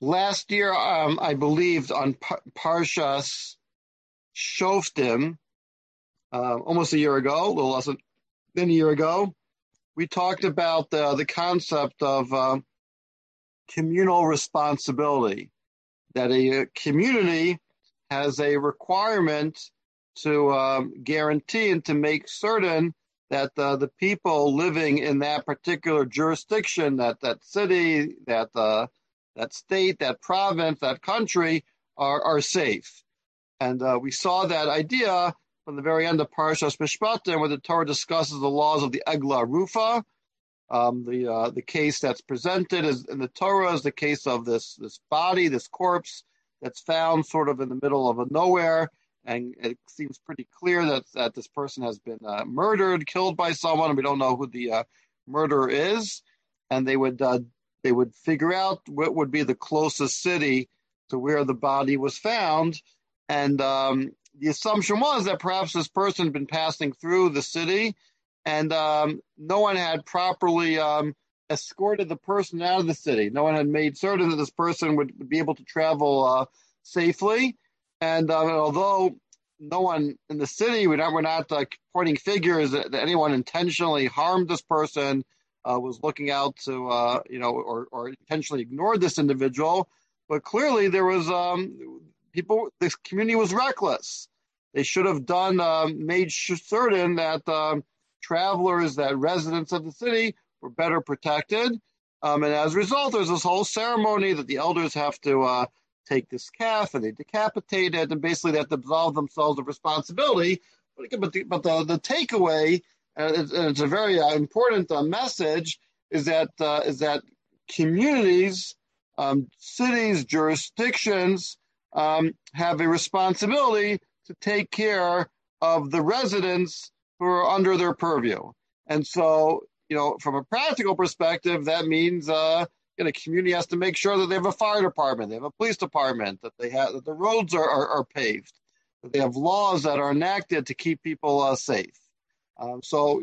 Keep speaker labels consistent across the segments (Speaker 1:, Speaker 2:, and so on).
Speaker 1: Last year, I believe on Parshas Shoftim, almost a year ago, a little less than a year ago, we talked about the concept of communal responsibility, that a community has a requirement to guarantee and to make certain that the people living in that particular jurisdiction, that city, that state, that province, that country are safe. And we saw that idea from the very end of Parashas Mishpatim, where the Torah discusses the laws of the Eglah Rufa. The case that's presented in the Torah is the case of this body, this corpse that's found sort of in the middle of nowhere, and it seems pretty clear that this person has been murdered, killed by someone, and we don't know who the murderer is. And they would figure out what would be the closest city to where the body was found, and the assumption was that perhaps this person had been passing through the city, and no one had properly escorted the person out of the city. No one had made certain that this person would be able to travel safely. And although no one in the city, we're not pointing fingers that anyone intentionally harmed this person, was looking out to, or intentionally ignored this individual. But clearly there was this community was reckless. They should have made certain that travelers, that residents of the city were better protected. And as a result, there's this whole ceremony that the elders have to take this calf and they decapitate it, and basically they have to absolve themselves of responsibility. But the takeaway, and it's a very important message, is that communities, cities, jurisdictions have a responsibility to take care of the residents who are under their purview. And so, from a practical perspective, that means a community has to make sure that they have a fire department, they have a police department, that the roads are paved, that they have laws that are enacted to keep people safe. So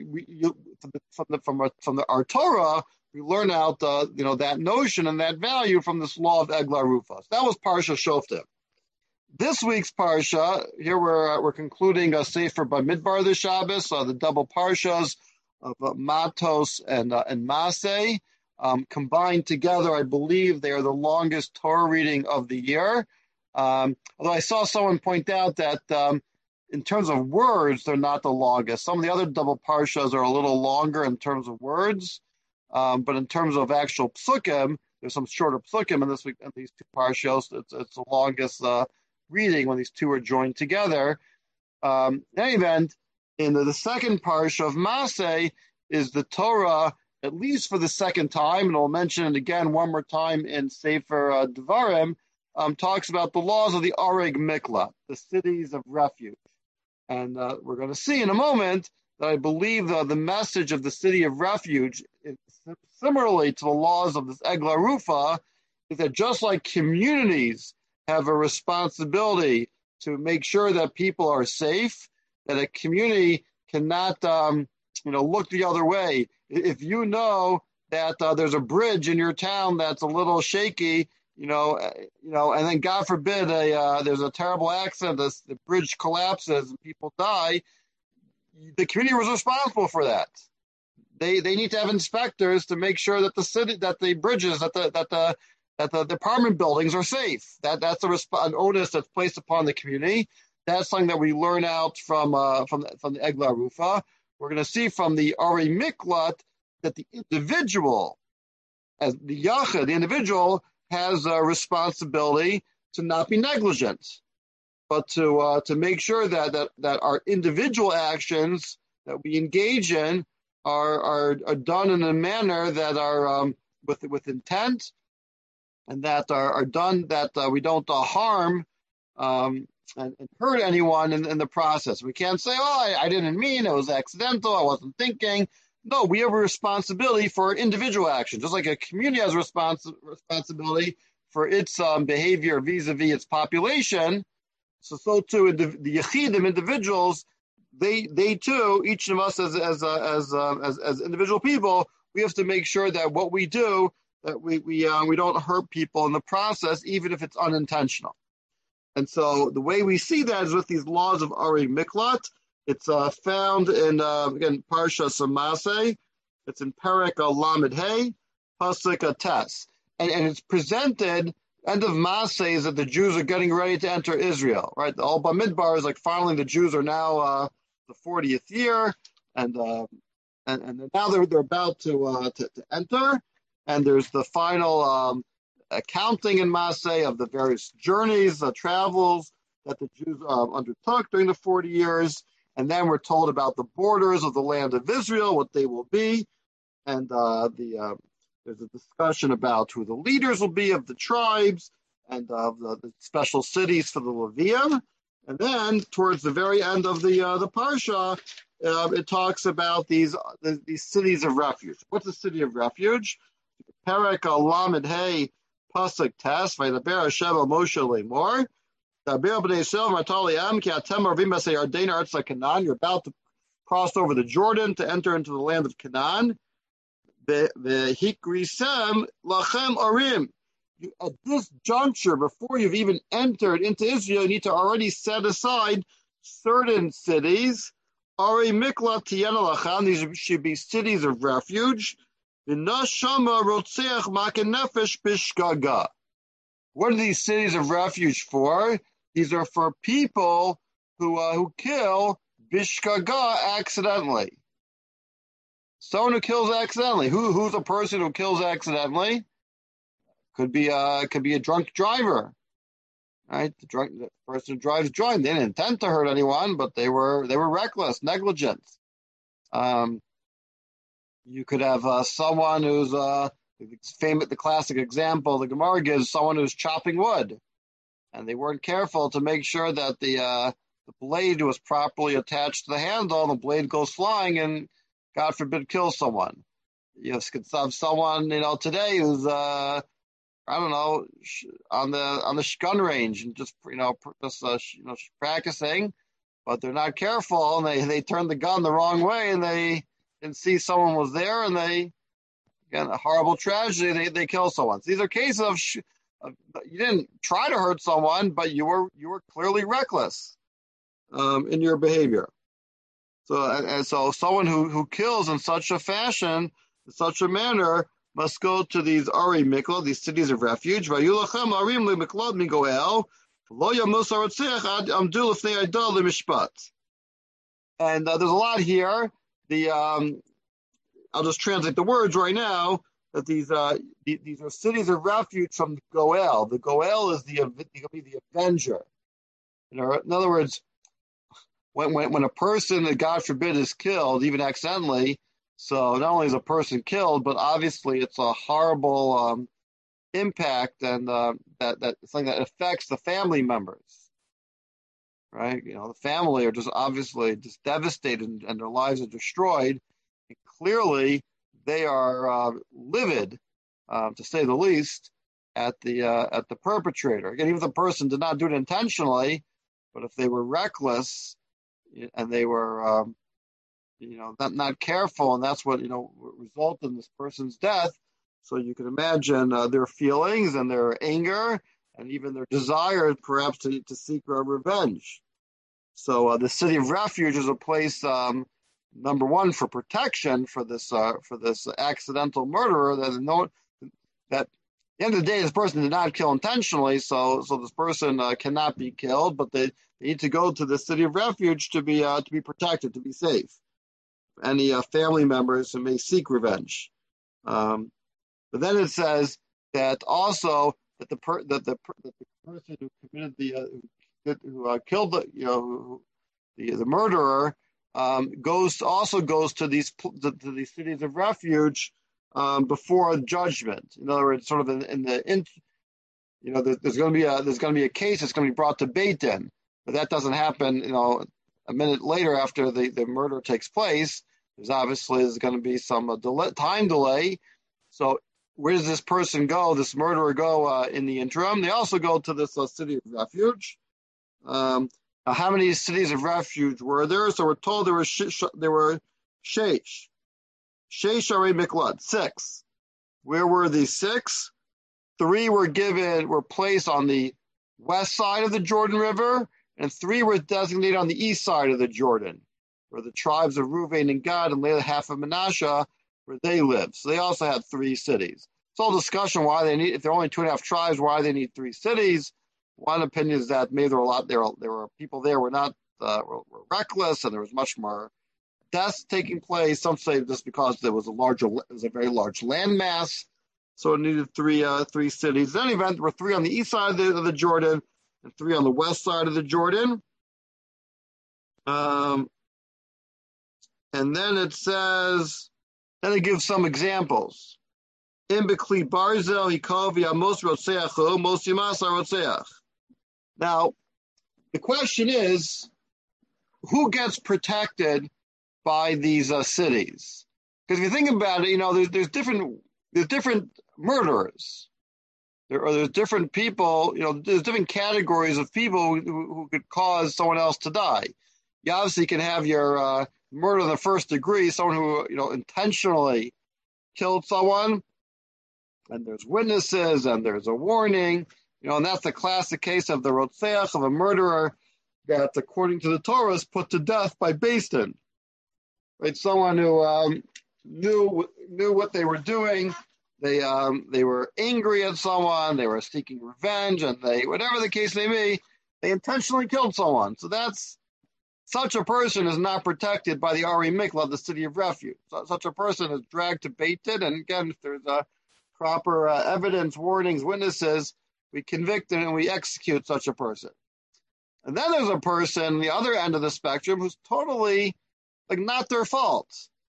Speaker 1: from our Torah, we learn out that notion and that value from this law of Eglah Rufa. So that was Parsha Shoftim. This week's Parsha, here we're concluding a Sefer Bamidbar this Shabbos, the double Parshas of Matos and Maseh. Combined together, I believe they are the longest Torah reading of the year. Although I saw someone point out that in terms of words, they're not the longest. Some of the other double Parshas are a little longer in terms of words, but in terms of actual psukim, there's some shorter psukim in these two Parshas. It's the longest reading when these two are joined together. In any event, in the second Parsha of Maseh is the Torah, at least for the second time, and I'll mention it again one more time in Sefer Devarim, talks about the laws of the Areg Miklat, the cities of refuge. And we're going to see in a moment that I believe the message of the city of refuge, similarly to the laws of this Eglah Rufa, is that just like communities have a responsibility to make sure that people are safe, that a community cannot look the other way. If you know that there's a bridge in your town that's a little shaky, and then God forbid there's a terrible accident, the bridge collapses and people die, the community was responsible for that. They need to have inspectors to make sure that the city, that the bridges, that the apartment buildings are safe. That's an onus that's placed upon the community. That's something that we learn out from the Eglah Rufa. We're going to see from the Ari Miklat that the individual, as the Yachid, the individual, has a responsibility to not be negligent, but to make sure that our individual actions that we engage in are done in a manner that are with intent, and that are done that we don't harm and hurt anyone in the process. We can't say, I didn't mean, it was accidental, I wasn't thinking. No, we have a responsibility for individual action, just like a community has a responsibility for its behavior vis-a-vis its population. So too, the Yechidim, individuals, they too, each of us as individual people, we have to make sure that what we do that we don't hurt people in the process, even if it's unintentional. And so the way we see that is with these laws of Ari Miklat. It's found in, again, Parshas Maseh. It's in Perek Lamed Hey, Pasuk Tes. And it's presented, end of Maseh is that the Jews are getting ready to enter Israel, right? The Al Bamidbar is like finally the Jews are now the 40th year, and now they're about to enter, and there's the final accounting in Maseh of the various journeys, travels that the Jews undertook during the 40 years. And then we're told about the borders of the land of Israel, what they will be. And there's a discussion about who the leaders will be of the tribes and of the special cities for the Levium. And then towards the very end of the Parsha, it talks about these cities of refuge. What's a city of refuge? Perek Lamed Hey Pasuk Tes Vaydaber Hashem el Moshe Lemor. You're about to cross over the Jordan to enter into the land of Canaan. Hikrisem lachem arim. At this juncture, before you've even entered into Israel, you need to already set aside certain cities. Ari miklat tiyena lachem. These should be cities of refuge. V'nashama rotzeach maken nefesh bishgaga. What are these cities of refuge for? These are for people who kill bishgaga accidentally. Someone who kills accidentally. Who's a person who kills accidentally? Could be a drunk driver, right? The person who drives drunk. They didn't intend to hurt anyone, but they were reckless, negligent. You could have someone who's the classic example the Gemara gives, someone who's chopping wood, and they weren't careful to make sure that the blade was properly attached to the handle, and the blade goes flying and, God forbid, kills someone. You could have someone, today who's, on the gun range and just practicing, but they're not careful, and they turn the gun the wrong way, and they didn't see someone was there, and again, a horrible tragedy, they kill someone. So these are cases of you didn't try to hurt someone, but you were clearly reckless in your behavior. So someone who kills in such a fashion, in such a manner, must go to these Ari Mikla, these cities of refuge. And there's a lot here. I'll just translate the words right now. That these are cities of refuge from the Goel. The Goel is the avenger. In other words, when a person, God forbid, is killed, even accidentally, so not only is a person killed, but obviously it's a horrible impact, and that something that affects the family members, right? The family are just obviously just devastated, and their lives are destroyed. And clearly, they are livid, to say the least, at the perpetrator. Again, even if the person did not do it intentionally, but if they were reckless and they were not careful, and that's what resulted in this person's death. So you can imagine their feelings and their anger and even their desire, perhaps, to seek revenge. So the city of refuge is a place, number one, for protection for this accidental murderer. That at the end of the day, this person did not kill intentionally, so this person cannot be killed. But they need to go to the city of refuge to be protected, to be safe. Any family members who may seek revenge. But then it says that also that the person who committed who killed the murderer goes to these cities of refuge before judgment. In other words, sort of there's going to be a case that's going to be brought to Beit Din, but that doesn't happen. A minute later after the murder takes place. There's going to be some time delay. So where does this person go? This murderer go in the interim? They also go to this city of refuge. Now, how many cities of refuge were there? So we're told there were sheish. Sheish Ari Miklat, 6. Where were these 6? 3 were placed on the west side of the Jordan River, and 3 were designated on the east side of the Jordan, where the tribes of Reuven and Gad and later half of Manasseh, where they lived. So they also had 3 cities. It's all discussion why they need, if there are only 2.5 tribes, why they need 3 cities. One opinion is that maybe there were people there were not were reckless, and there was much more deaths taking place. Some say just because there was a very large landmass, so it needed 3 cities. In any event, there were 3 on the east side of the Jordan and 3 on the west side of the Jordan. And then it says, then it gives some examples. In Bekli Barzel, Hikov, Yamos Rotseachu, Mos Yimas Rotseach. Now, the question is, who gets protected by these cities? Because if you think about it, there's different murderers. There's different people, there's different categories of people who could cause someone else to die. You obviously can have your murder in the first degree, someone who, intentionally killed someone, and there's witnesses, and there's a warning, and that's the classic case of the Rotseach, of a murderer that, according to the Torah, is put to death by Beis Din. Right? Someone who knew what they were doing. They were angry at someone. They were seeking revenge, and whatever the case may be, they intentionally killed someone. So such a person is not protected by the Ari Mikla, the city of refuge. So, such a person is dragged to Beit Din, and again, if there's proper evidence, warnings, witnesses, we convict and we execute such a person. And then there's a person, the other end of the spectrum, who's totally not their fault.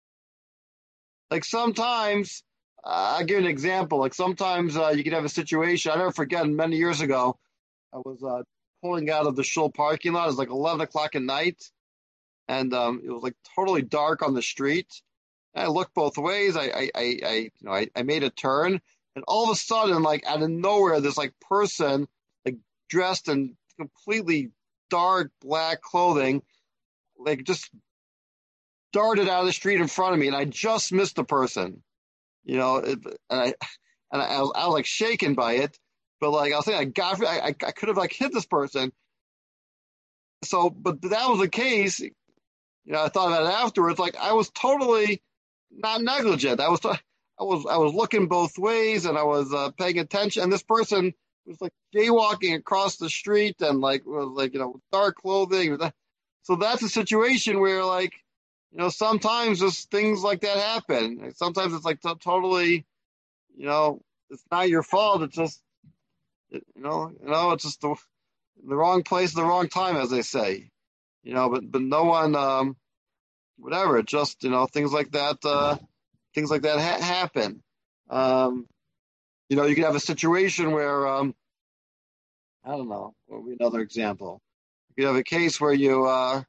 Speaker 1: Sometimes, I'll give you an example. Sometimes you can have a situation. I never forget, many years ago, I was pulling out of the shul parking lot. It was 11 o'clock at night, and it was totally dark on the street. And I looked both ways. I made a turn, and all of a sudden, out of nowhere, this person dressed in completely dark black clothing, just darted out of the street in front of me, and I just missed the person. And I was shaken by it, but I was saying I could have hit this person. So, but that was the case. I thought about it afterwards. I was totally not negligent. I was looking both ways, and I was paying attention. And this person was jaywalking across the street, and was dark clothing. So that's a situation where sometimes just things like that happen. Sometimes it's totally, it's not your fault. It's just, it's just the wrong place, the wrong time, as they say, but no one, whatever. It just, things like that happen. You can have a situation where, I don't know, what would be another example? You have a case where you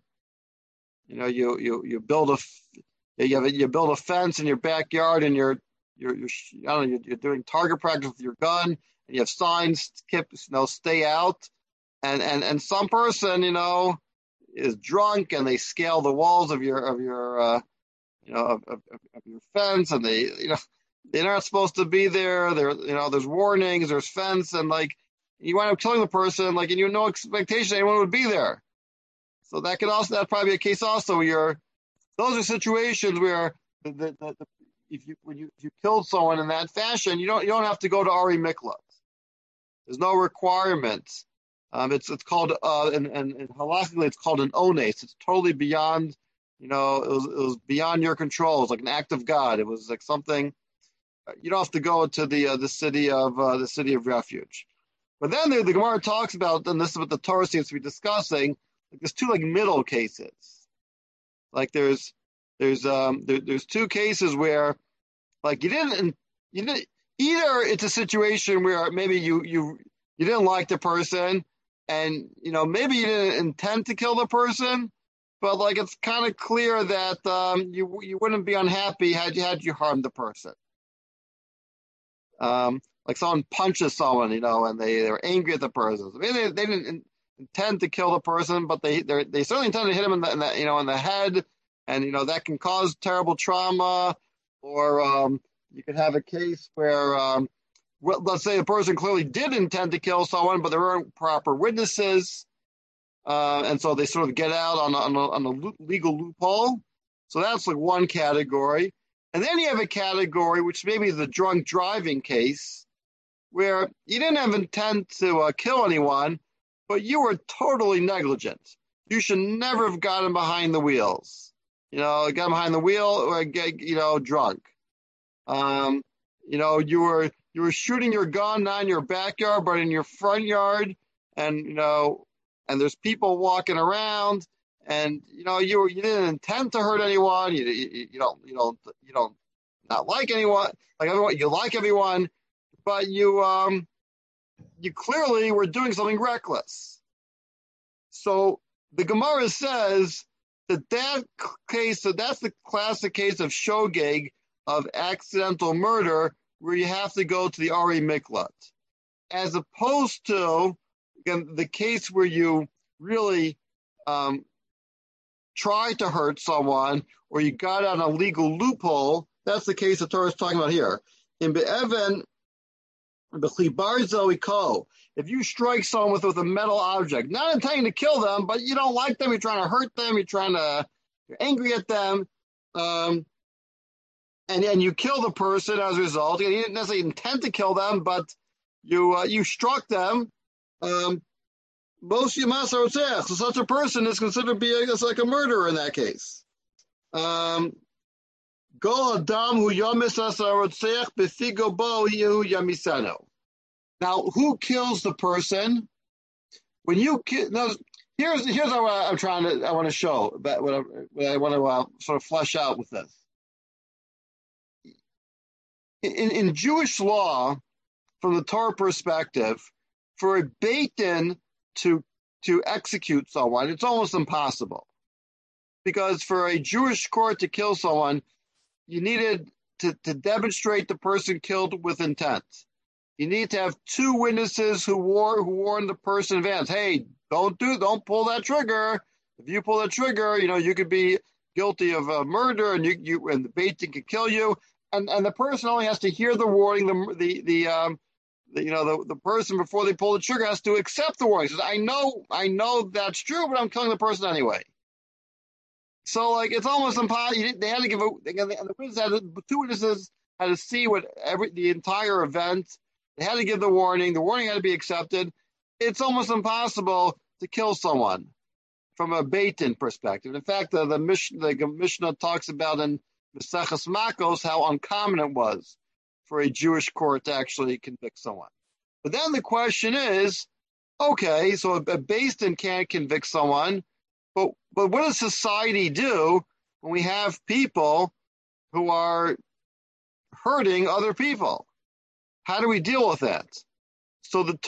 Speaker 1: build a fence in your backyard, and you're doing target practice with your gun, and you have signs, stay out, and some person is drunk, and they scale the walls of your fence, and they're not supposed to be there. There's warnings, there's fence, and you wind up killing the person, and you have no expectation anyone would be there. So that'd probably be a case also where those are situations where if you killed someone in that fashion, you don't have to go to Ari Mikla. There's no requirements. It's called and halakhically it's called an ones. It's totally beyond, it was beyond your control. It was an act of God. It was something you don't have to go to the city of refuge. But then the Gemara talks about, and this is what the Torah seems to be discussing. There's 2 middle cases. There's 2 cases where you didn't either it's a situation where maybe you didn't like the person, and maybe you didn't intend to kill the person, but it's kind of clear that you wouldn't be unhappy had you harmed the person. Someone punches someone, and they're angry at the person. Maybe they didn't intend to kill the person, but they certainly intend to hit him in the head, and that can cause terrible trauma, or You could have a case where, let's say a person clearly did intend to kill someone, but there weren't proper witnesses, and so they sort of get out on a legal loophole. So that's like one category. And then you have a category, which maybe is the drunk driving case, where you didn't have intent to kill anyone, but you were totally negligent. You should never have gotten behind the wheels. Got behind the wheel or get, drunk. You were shooting your gun not in your backyard, but in your front yard, and and there's people walking around, and you didn't intend to hurt anyone. You don't not like anyone, like everyone. You like everyone, but you clearly were doing something reckless. So the Gemara says that case, so that's the classic case of shogeg, of accidental murder, where you have to go to the Ari Miklat, as opposed to, again, the case where you really tried to hurt someone or you got on a legal loophole. That's the case the Torah is talking about here. In Be'even, if you strike someone with a metal object, not intending to kill them, but you don't like them, you're trying to hurt them, you're angry at them, and you kill the person as a result. You didn't necessarily intend to kill them, but you struck them. So such a person is considered to be like a murderer in that case. Now, who kills the person? When you kill, here's what I want to show, but what I want to sort of flesh out with this. In Jewish law, from the Torah perspective, for a Beit Din to execute someone, it's almost impossible, because for a Jewish court to kill someone, you needed to demonstrate the person killed with intent. You need to have two witnesses who warned the person in advance. Hey, don't pull that trigger. If you pull that trigger, you could be guilty of murder, and and the Beit Din could kill you. And the person only has to hear the warning. The person, before they pull the trigger, has to accept the warning. Says, I know that's true, but I'm killing the person anyway. So, it's almost impossible. They had to give the two witnesses had to see the entire event. They had to give the warning. The warning had to be accepted. It's almost impossible to kill someone from a Beit Din perspective. In fact, the Mishnah talks about in Maseches Makos how uncommon it was for a Jewish court to actually convict someone. But then the question is, okay, so a Beit Din can't convict someone, but what does society do when we have people who are hurting other people? How do we deal with that? So the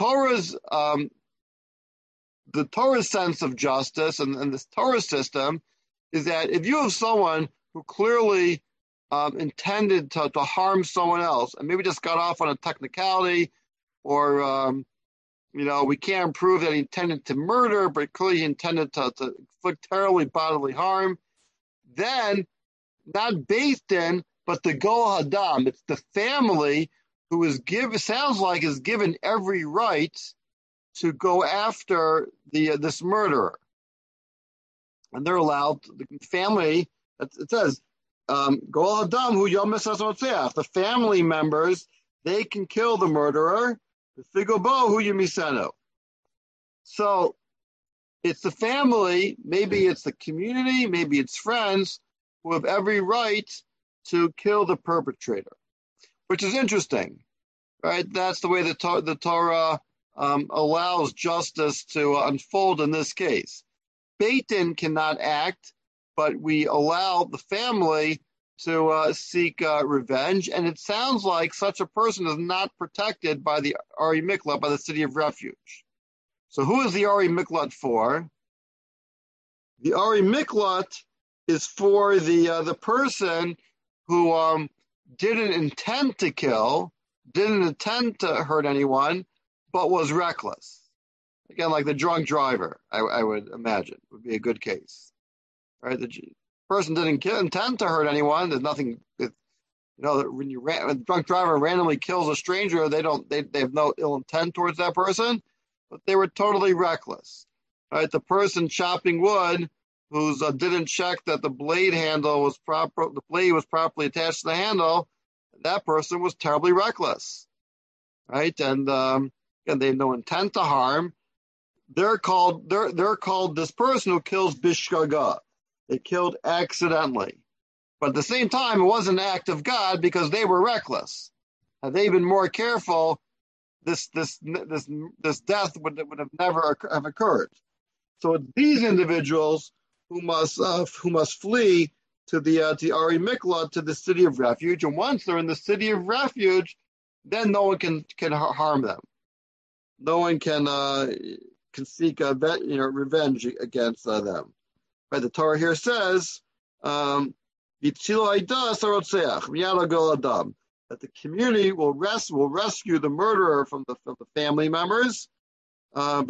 Speaker 1: Torah's sense of justice and this Torah system is that if you have someone who clearly intended to harm someone else, and maybe just got off on a technicality, or we can't prove that he intended to murder, but clearly he intended to inflict terribly bodily harm, then not Beit Din, but the Goel Hadam, it's the family who is given every right to go after this murderer, and they're allowed. The family, it says, Goel Hadam hu yomes hasrotzeach. The family members, they can kill the murderer. Figobo hu yimisenu. So it's the family, maybe it's the community, maybe it's friends, who have every right to kill the perpetrator, which is interesting, right? That's the way the Torah allows justice to unfold in this case. Beit Din cannot act, but we allow the family to seek revenge, and it sounds like such a person is not protected by the Ari Miklat, by the city of refuge. So who is the Ari Miklat for? The Ari Miklat is for the person who didn't intend to kill, didn't intend to hurt anyone, but was reckless. Again, like the drunk driver, I would imagine, would be a good case. Right? The person didn't intend to hurt anyone. There's nothing when when a drunk driver randomly kills a stranger, they have no ill intent towards that person, but they were totally reckless. Right? The person chopping wood who didn't check that the blade was properly attached to the handle, that person was terribly reckless. Right? And they have no intent to harm. They're called this person who kills bishgaga. They killed accidentally. But at the same time, it was an act of God because they were reckless. Had they been more careful, this death would have never have occurred. So it's these individuals who must flee to the Ari Mikla, to the city of refuge. And once they're in the city of refuge, then no one can harm them. No one can seek revenge against them. Right? The Torah here says that the community will rescue the murderer from the family members. And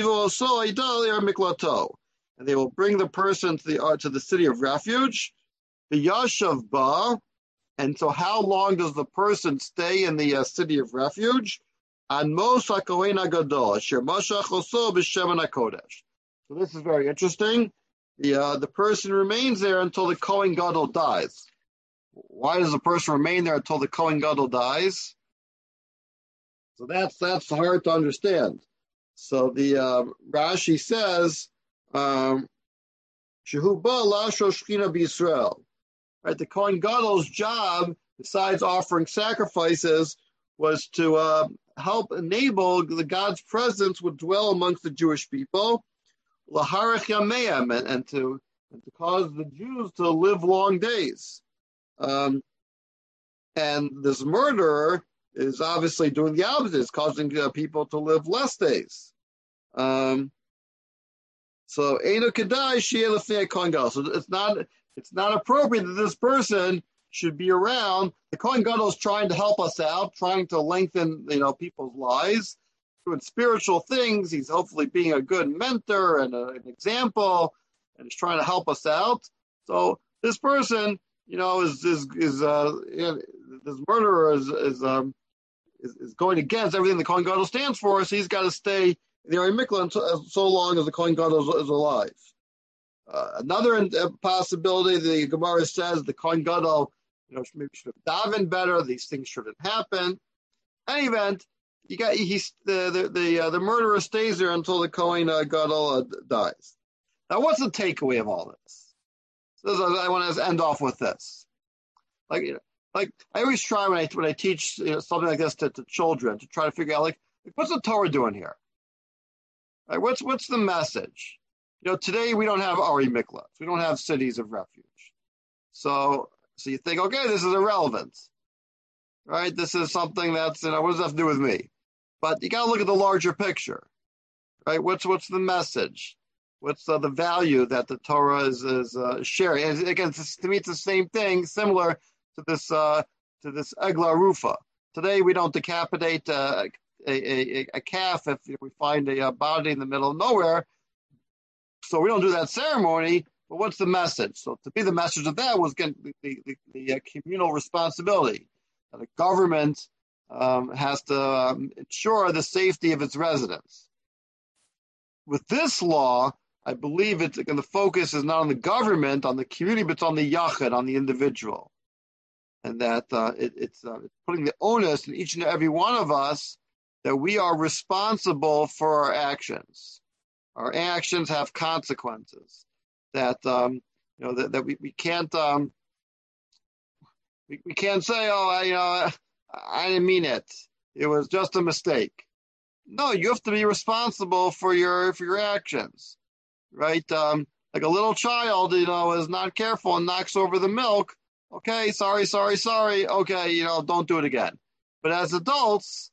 Speaker 1: they will bring the person to the city of refuge. The Yashav Ba. And so how long does the person stay in the city of refuge? An Mos HaKohen HaGadol, Asher Mashach Oso B'Shemen HaKodesh. So this is very interesting. The person remains there until the Kohen Gadol dies. Why does the person remain there until the Kohen Gadol dies? So that's hard to understand. So the Rashi says, Shehu ba lasho shechina b'Yisrael. Right, the Kohen Gadol's job, besides offering sacrifices, was to help enable the God's presence would dwell amongst the Jewish people, laharach yameim, and to cause the Jews to live long days. And this murderer is obviously doing the opposite, it's causing people to live less days. So Eino Kedai Shia Lefnei Kohen Gadol. So it's not appropriate that this person should be around. The Kohen Gadol is trying to help us out, trying to lengthen people's lives, doing spiritual things. He's hopefully being a good mentor and an example, and he's trying to help us out. So this person, this murderer is going against everything the Kohen Gadol stands for. So he's got to stay in the Ari Mikla so long as the Kohen Gadol is alive. Another possibility, the Gemara says the Kohen Gadol, maybe should have davened better. These things shouldn't happen. In any event, the murderer stays there until the Kohen Gadol dies. Now, what's the takeaway of all this? So I want to end off with this. Like I always try when I teach something like this to children to try to figure out what's the Torah doing here? Right? What's the message? Today we don't have Ari Miklas. We don't have cities of refuge. So you think, okay, this is irrelevant, right? This is something that's, what does that have to do with me? But you got to look at the larger picture, right? What's the message? What's the value that the Torah is sharing? And again, to me, it's the same thing, similar to this Egla Rufa. Today we don't decapitate a calf if we find a body in the middle of nowhere. So we don't do that ceremony, but what's the message? So to be the message of that was the communal responsibility. The government has to ensure the safety of its residents. With this law, I believe the focus is not on the government, on the community, but it's on the yachid, on the individual. And that it's putting the onus in each and every one of us that we are responsible for our actions. Our actions have consequences. That that we can't we can't say, I didn't mean it. It was just a mistake. No, you have to be responsible for your actions, right? Like a little child, is not careful and knocks over the milk. Okay, sorry. Okay, don't do it again. But as adults,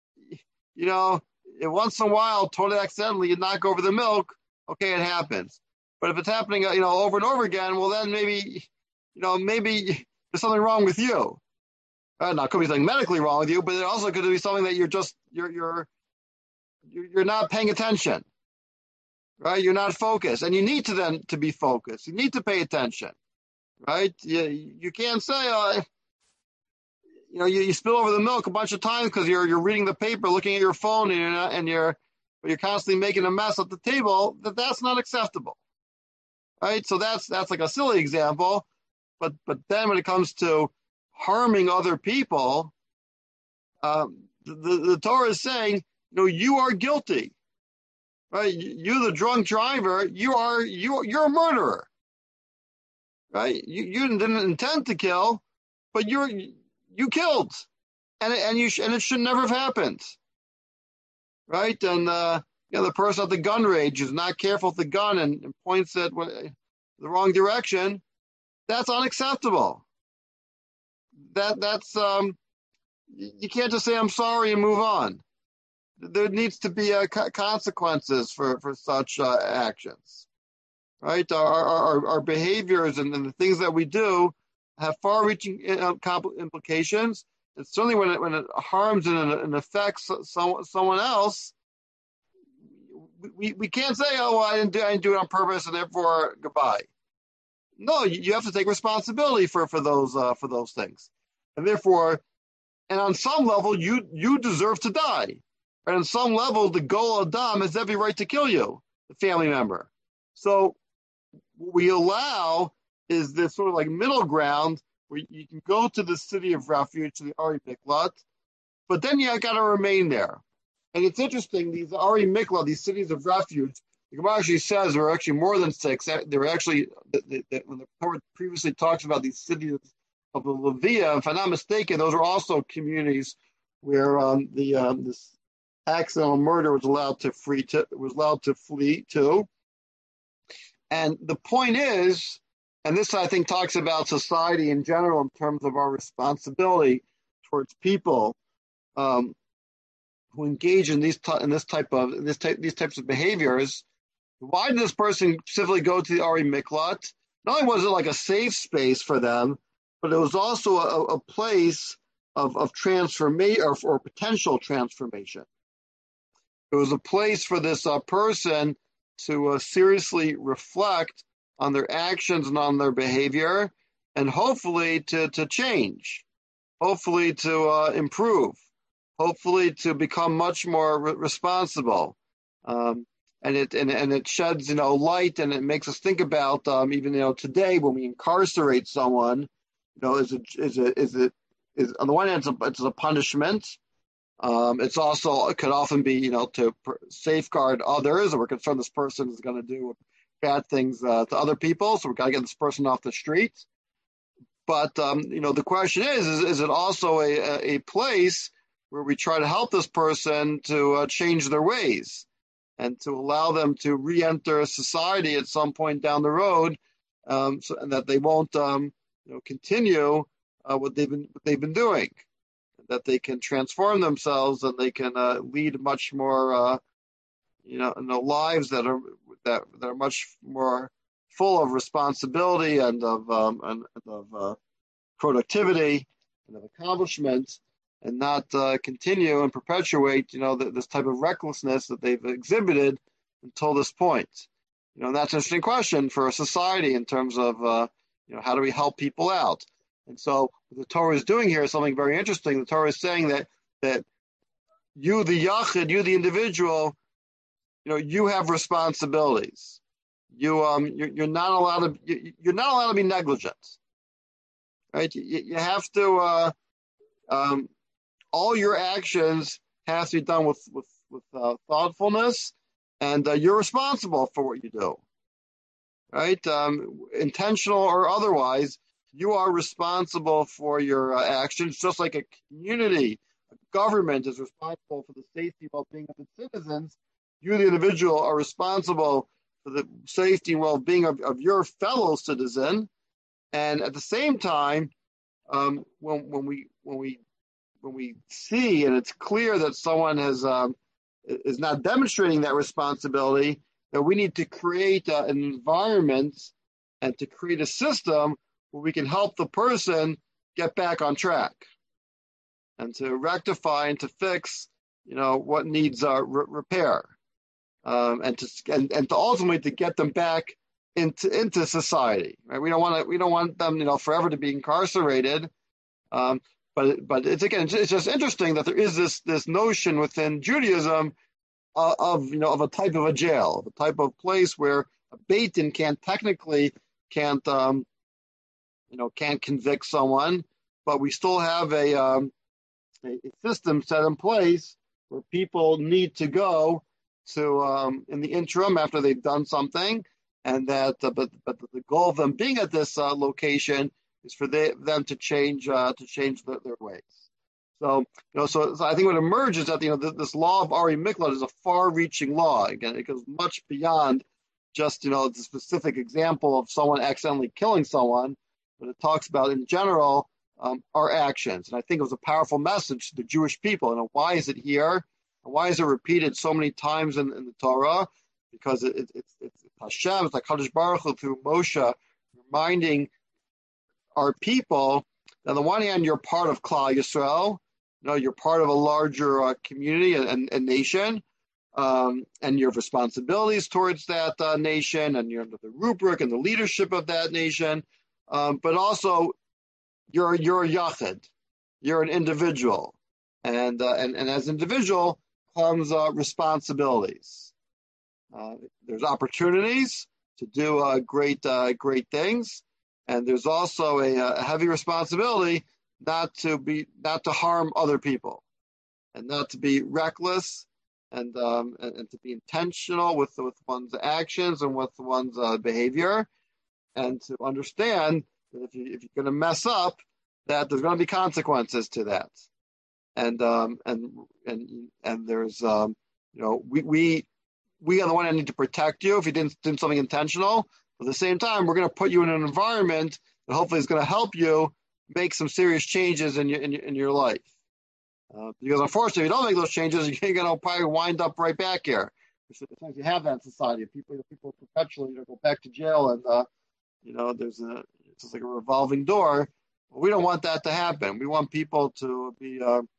Speaker 1: once in a while, totally accidentally, you knock over the milk. Okay, it happens. But if it's happening, over and over again, well, then maybe there's something wrong with you. Now, it could be something medically wrong with you, but it also could be something that you're not paying attention, right? You're not focused, and you need to be focused. You need to pay attention, right? You can't say, you spill over the milk a bunch of times because you're reading the paper, looking at your phone, and you're constantly making a mess at the table. That's not acceptable, right? So that's like a silly example, but then when it comes to harming other people, the Torah is saying, you are guilty, right? You, the drunk driver, you're a murderer, right? You didn't intend to kill, but you killed, and it should never have happened, right? And the person at the gun range is not careful with the gun and points it the wrong direction. That's unacceptable. That's you can't just say I'm sorry and move on. There needs to be consequences for such actions, right? Our behaviors and the things that we do have far-reaching implications, and certainly when it harms and affects someone else, we can't say, "Oh, well, I didn't do it on purpose, and therefore goodbye." No, you have to take responsibility for those things, and therefore, and on some level, you deserve to die. And on some level, the Gol Adam has every right to kill you, the family member. So what we allow is this sort of like middle ground where you can go to the city of refuge, to the Ari Miklat, but then you got to remain there. And it's interesting, these Ari Miklat, these cities of refuge, the Gemara actually says there are actually more than 6. There were actually, when the Torah previously talks about these cities of the Leviah, if I'm not mistaken, those are also communities where this accidental murder was allowed to flee to. And the point is, and this I think talks about society in general in terms of our responsibility towards people who engage in these types of behaviors. Why did this person specifically go to the Ari Miklat? Not only was it like a safe space for them, but it was also a place of transformation or potential transformation. It was a place for this person to seriously reflect on their actions and on their behavior, and hopefully to change, hopefully to improve, hopefully to become much more responsible. And it sheds light, and it makes us think about even today when we incarcerate someone, is on the one hand it's a punishment. It's also, it could often be, to safeguard others, or we're concerned this person is going to do bad things to other people, so we've got to get this person off the street. But, the question is it also a place where we try to help this person to change their ways and to allow them to re-enter society at some point down the road, and that they won't, continue what they've been doing. That they can transform themselves and they can lead much more, lives that are much more full of responsibility and of productivity and of accomplishment, and not continue and perpetuate, this type of recklessness that they've exhibited until this point. And that's an interesting question for a society in terms of, how do we help people out? And so what the Torah is doing here is something very interesting. The Torah is saying that you, the Yachid, you, the individual, you have responsibilities. You're not allowed to be negligent, right? You have to all your actions have to be done with thoughtfulness, and you're responsible for what you do, right? Intentional or otherwise. You are responsible for your actions, just like a community, a government is responsible for the safety and well-being of its citizens. You, the individual, are responsible for the safety and well-being of your fellow citizen. And at the same time, when we see and it's clear that someone is not demonstrating that responsibility, that we need to create an environment and to create a system where we can help the person get back on track and to rectify and to fix, what needs repair, and to ultimately to get them back into society. Right? We don't want them, forever to be incarcerated. but it's just interesting that there is this notion within Judaism of a type of a jail, a type of place where a Beit Din can't convict someone, but we still have a system set in place where people need to go to in the interim after they've done something, and that but the goal of them being at this location is for them to change their ways. So so I think what emerges that this law of Ari Miklat is a far-reaching law. Again, it goes much beyond just the specific example of someone accidentally killing someone, but it talks about in general our actions. And I think it was a powerful message to the Jewish people. Why is it here? And why is it repeated so many times in the Torah? Because it's Hashem, it's like Kadosh Baruch Hu through Moshe reminding our people that on the one hand you're part of Klal Yisrael, you're part of a larger community and nation, and you have responsibilities towards that nation, and you're under the rubric and the leadership of that nation, but also you're a yachid, you're an individual, and as an individual comes responsibilities. There's opportunities to do great things, and there's also a heavy responsibility not to harm other people, and not to be reckless, and to be intentional with one's actions and with one's behavior, and to understand that if you're going to mess up, that there's going to be consequences to that, and there's we on the one hand need to protect you if you did something intentional. But at the same time, we're going to put you in an environment that hopefully is going to help you make some serious changes in your life. Because unfortunately, if you don't make those changes, you're going to probably wind up right back here. Sometimes you have that in society. People perpetually go back to jail, and it's just like a revolving door. We don't want that to happen. We want people to be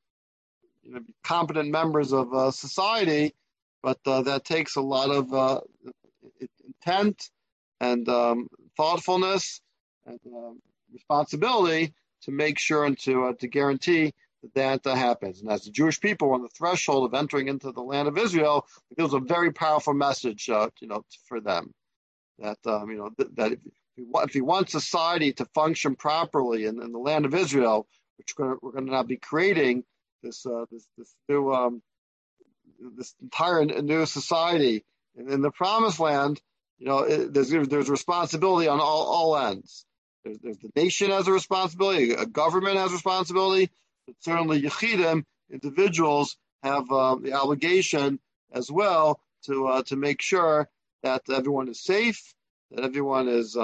Speaker 1: be competent members of society, but that takes a lot of intent and thoughtfulness and responsibility to make sure and to guarantee that happens. And as the Jewish people on the threshold of entering into the land of Israel, it was a very powerful message, for them that that if you want society to function properly in the land of Israel, which we're going to now be creating this new this entire new society in the Promised Land, there's responsibility on all ends. There's the nation has a responsibility, a government has a responsibility, but certainly Yechidim, individuals, have the obligation as well to make sure that everyone is safe, that everyone is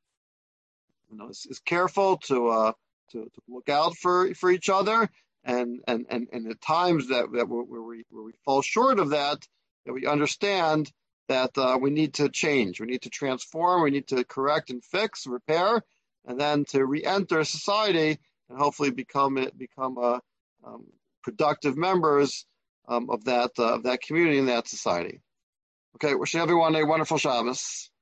Speaker 1: is careful to look out for each other, and at times that where we fall short of that we understand that we need to change, we need to transform, we need to correct and fix, repair, and then to re-enter society and hopefully become productive members of that community and that society. Okay, wishing everyone a wonderful Shabbos.